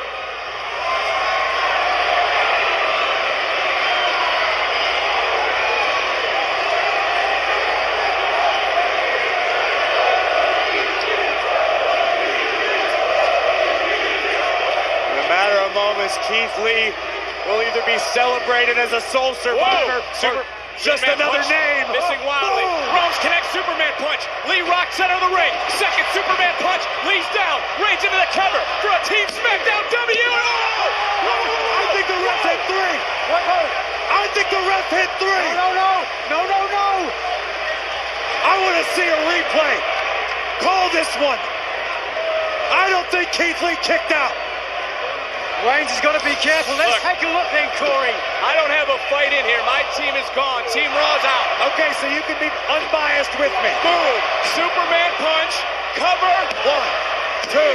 Keith Lee will either be celebrated as a sole survivor or just another name. Missing wildly. Rhodes connects Superman punch. Lee rocks center of the ring. Second Superman punch. Lee's down. Reigns into the cover for a Team SmackDown W. I think the ref hit three. I think the ref hit three. No. I want to see a replay. Call this one. I don't think Keith Lee kicked out. Reigns has got to be careful. Let's take a look then, Corey. I don't have a fight in here. My team is gone. Team Raw's out. Okay, so you can be unbiased with me. Boom. Superman punch. Cover. 1, 2.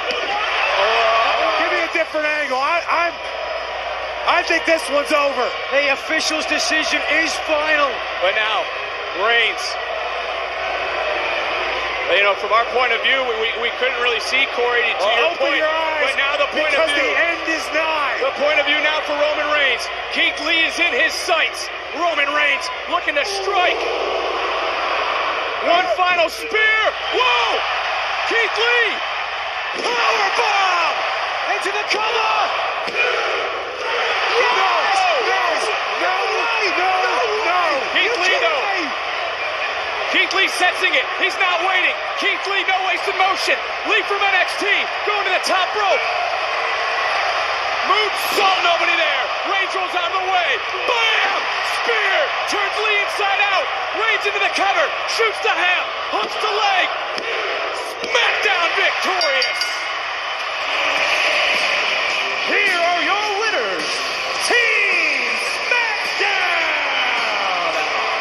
Give me a different angle. I think this one's over. The official's decision is final. But now, Reigns. You know, from our point of view, we couldn't really see Corey to your open point. Your eyes, but now the point of view. Because the end is nigh. The point of view now for Roman Reigns. Keith Lee is in his sights. Roman Reigns looking to strike. One final spear. Whoa! Keith Lee! Powerbomb! Into the cover! Yes! No! Keith Lee, though. Keith Lee sensing it. He's not waiting. Keith Lee, no wasted motion. Lee from NXT going to the top rope. Moonsault, nobody there. Reigns rolls out of the way. Bam! Spear turns Lee inside out. Reigns into the cover. Shoots to half. Hooks the leg. SmackDown victorious. Here are your winners. Team SmackDown.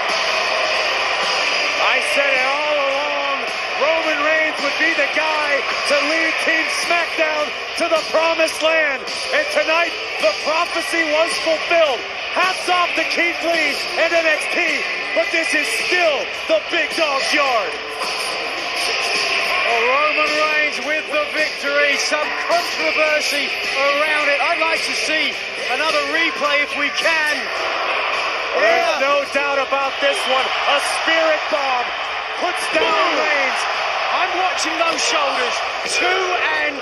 I said it all along. Roman Reigns would be the guy to lead Team SmackDown to the promised land. And tonight, the prophecy was fulfilled. Hats off to Keith Lee and NXT, but this is still the big dog's yard. Roman Reigns with the victory. Some controversy around it. I'd like to see another replay if we can. There's no doubt about this one. A spirit bomb puts down Reigns. I'm watching those shoulders. I'm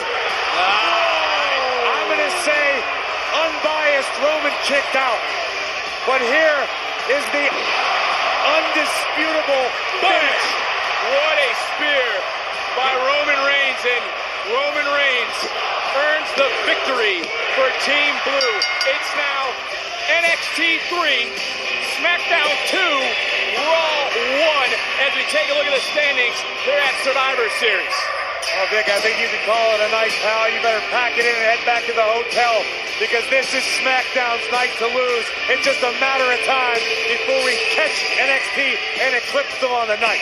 going to say unbiased Roman kicked out. But here is the undisputable finish. What a spear by Roman Reigns, and Roman Reigns earns the victory for Team Blue. It's now NXT 3, SmackDown 2, Raw 1. As we take a look at the standings, they're at Survivor Series. Well, Vic, I think you can call it a night, pal. You better pack it in and head back to the hotel. because this is SmackDown's night to lose. It's just a matter of time before we catch NXT and eclipse them on the night.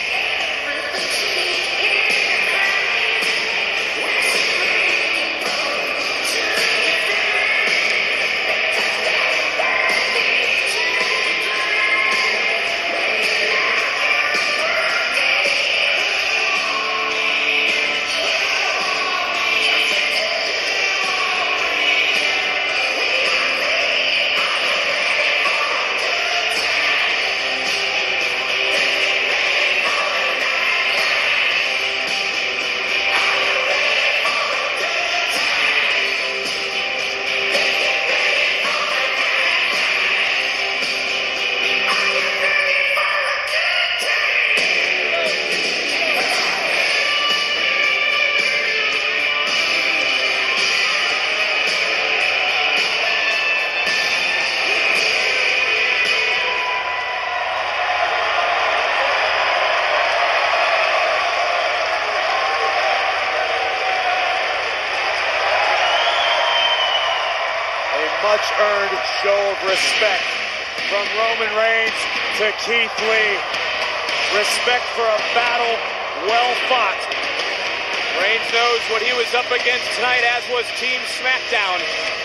Much-earned show of respect from Roman Reigns to Keith Lee. Respect for a battle well fought. Reigns knows what he was up against tonight, as was Team SmackDown.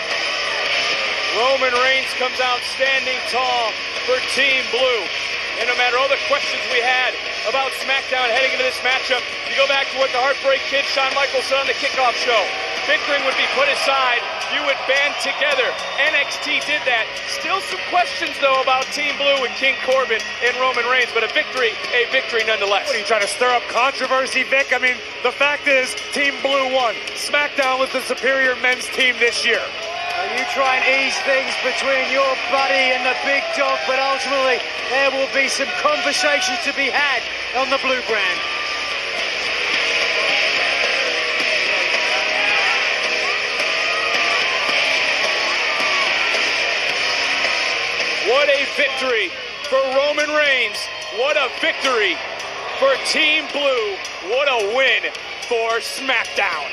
Roman Reigns comes out standing tall for Team Blue. And no matter all the questions we had about SmackDown heading into this matchup, you go back to what the Heartbreak Kid, Shawn Michaels, said on the kickoff show. Victory would be put aside. You would band together. NXT did that. Still some questions, though, about Team Blue with King Corbin and Roman Reigns, but a victory nonetheless. What are you trying to stir up controversy, Vic? I mean, the fact is, Team Blue won. SmackDown was the superior men's team this year. You try and ease things between your buddy and the big dog, but ultimately there will be some conversations to be had on the Blue brand. What a victory for Roman Reigns. What a victory for Team Blue. What a win for SmackDown.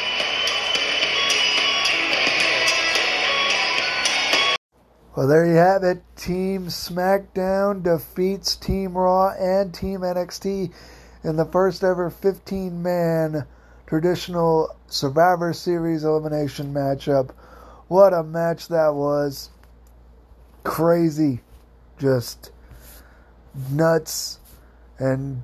Well, there you have it. Team SmackDown defeats Team Raw and Team NXT in the first ever 15-man traditional Survivor Series elimination matchup. What a match that was. Crazy. Just nuts. And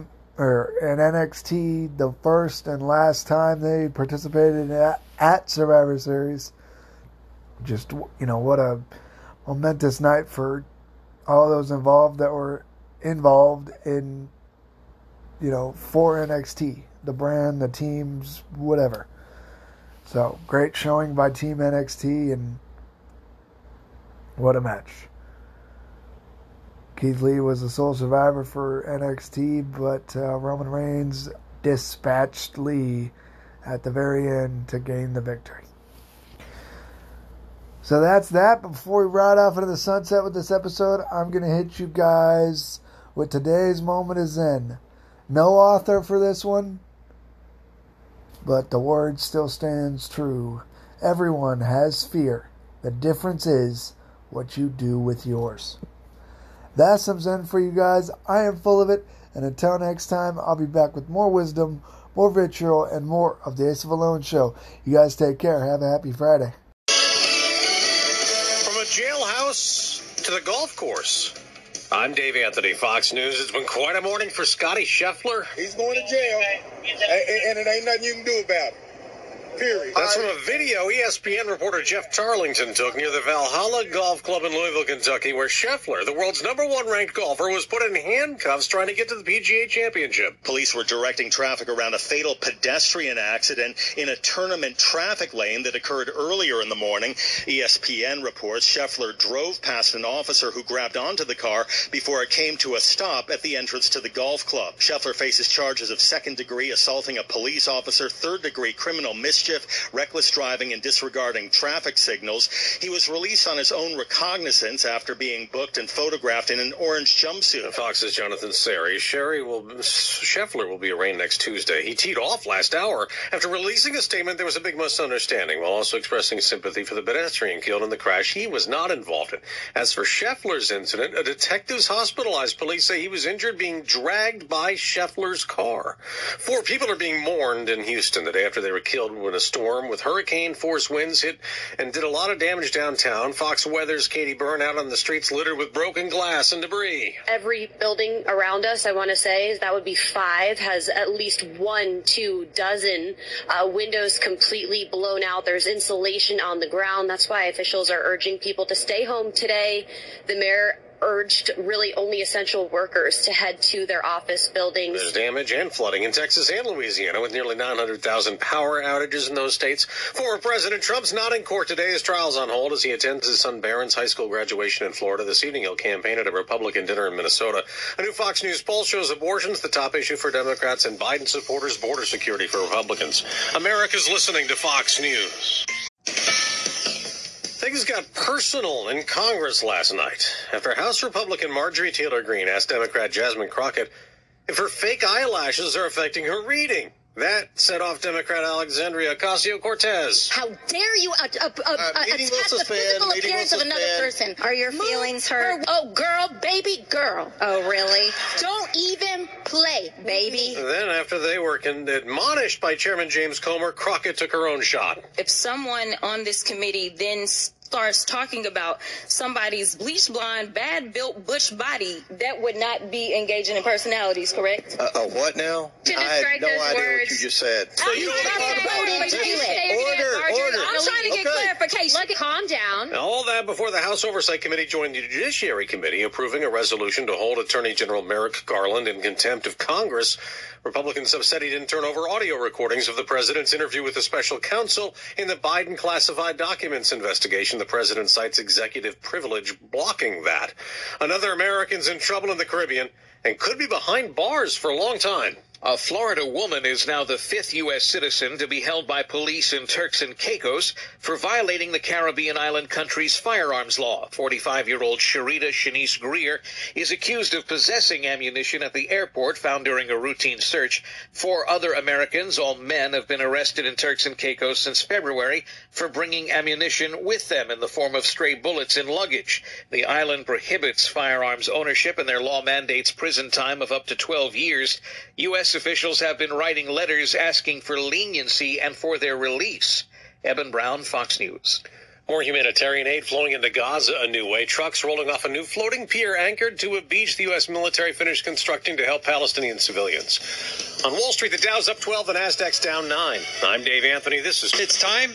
NXT, the first and last time they participated at Survivor Series. Just, what a momentous night for all those involved that were involved in, for NXT. The brand, the teams, whatever. So, great showing by Team NXT, and what a match. Keith Lee was the sole survivor for NXT, but Roman Reigns dispatched Lee at the very end to gain the victory. So that's that. Before we ride off into the sunset with this episode, I'm going to hit you guys with today's moment is Zen. No author for this one, but the word still stands true. Everyone has fear. The difference is what you do with yours. That's some Zen for you guys. I am full of it. And until next time, I'll be back with more wisdom, more vitriol, and more of the Ace of Alone show. You guys take care. Have a happy Friday. Jailhouse to the golf course. I'm Dave Anthony, Fox News. It's been quite a morning for Scotty Scheffler. He's going to jail, and it ain't nothing you can do about it. Period. That's from a video ESPN reporter Jeff Tarlington took near the Valhalla Golf Club in Louisville, Kentucky, where Scheffler, the world's #1 ranked golfer, was put in handcuffs trying to get to the PGA Championship. Police were directing traffic around a fatal pedestrian accident in a tournament traffic lane that occurred earlier in the morning. ESPN reports Scheffler drove past an officer who grabbed onto the car before it came to a stop at the entrance to the golf club. Scheffler faces charges of second-degree assaulting a police officer, third-degree criminal mischief, mischief, reckless driving, and disregarding traffic signals. He was released on his own recognizance after being booked and photographed in an orange jumpsuit. Fox's Jonathan Seri. Scheffler will be arraigned next Tuesday. He teed off last hour after releasing a statement there was a big misunderstanding, while also expressing sympathy for the pedestrian killed in the crash he was not involved in. As for Scheffler's incident, a detective's hospitalized. Police say he was injured being dragged by Scheffler's car. 4 people are being mourned in Houston the day after they were killed when a storm with hurricane-force winds hit and did a lot of damage downtown. Fox Weather's Katie Byrne out on the streets littered with broken glass and debris. Every building around us, I want to say, that would be 5, has at least 1-2 dozen windows completely blown out. There's insulation on the ground. That's why officials are urging people to stay home today. The mayor urged really only essential workers to head to their office buildings. There's damage and flooding in Texas and Louisiana, with nearly 900,000 power outages in those states. Former President Trump's not in court today. His trial's on hold as he attends his son Barron's high school graduation in Florida. This evening he'll campaign at a Republican dinner in Minnesota. A new Fox News poll shows abortion's the top issue for Democrats and Biden supporters, border security for Republicans. America's listening to Fox News. Things got personal in Congress last night after House Republican Marjorie Taylor Greene asked Democrat Jasmine Crockett if her fake eyelashes are affecting her reading. That set off Democrat Alexandria Ocasio-Cortez. How dare you attack the physical appearance of another person? Are your feelings hurt? Oh, girl, baby girl. Oh, really? Don't even play, baby. Then, after they were admonished by Chairman James Comer, Crockett took her own shot. If someone on this committee then starts talking about somebody's bleach blonde, bad-built butch body, that would not be engaging in personalities, correct? What now? I had no idea what you just said. So you don't want to talk about Order. I'm trying to get clarification. Calm down. all that before the House Oversight Committee joined the Judiciary Committee, approving a resolution to hold Attorney General Merrick Garland in contempt of Congress. Republicans have said he didn't turn over audio recordings of the president's interview with the special counsel in the Biden classified documents investigation. The president cites executive privilege blocking that. Another American's in trouble in the Caribbean and could be behind bars for a long time. A Florida woman is now the 5th U.S. citizen to be held by police in Turks and Caicos for violating the Caribbean island country's firearms law. 45-year-old Sharita Shanice Greer is accused of possessing ammunition at the airport found during a routine search. 4 other Americans, all men, have been arrested in Turks and Caicos since February for bringing ammunition with them in the form of stray bullets in luggage. The island prohibits firearms ownership, and their law mandates prison time of up to 12 years. U.S. officials have been writing letters asking for leniency and for their release. Eben Brown, Fox News. More humanitarian aid flowing into Gaza a new way. Trucks rolling off a new floating pier anchored to a beach the U.S. military finished constructing to help Palestinian civilians. On Wall Street, the Dow's up 12, the Nasdaq's down 9. I'm Dave Anthony. This is It's Time.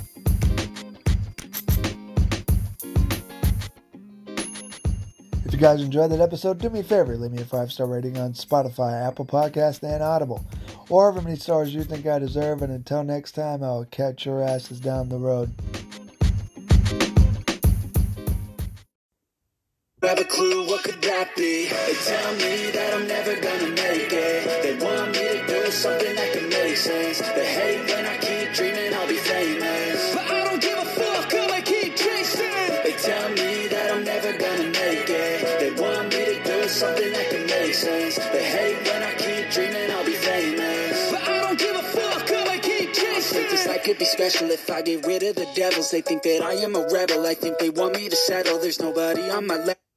If you guys enjoyed that episode, do me a favor, leave me a 5-star rating on Spotify, Apple Podcasts, and Audible, or however many stars you think I deserve. And until next time, I'll catch your asses down the road. Have a clue, what could that be? They tell me that I'm never gonna make it. They want me to do something that can make sense. They hate when I keep dreaming I'll be famous, but I don't give a fuck, I'ma keep chasing. They tell me that I'm never gonna make it. They want me to do something that can make sense. They hate when I keep dreaming I'll be famous, but I don't give a fuck, I'ma keep chasing. I think this life could be special if I get rid of the devils. They think that I am a rebel. I think they want me to settle. There's nobody on my level.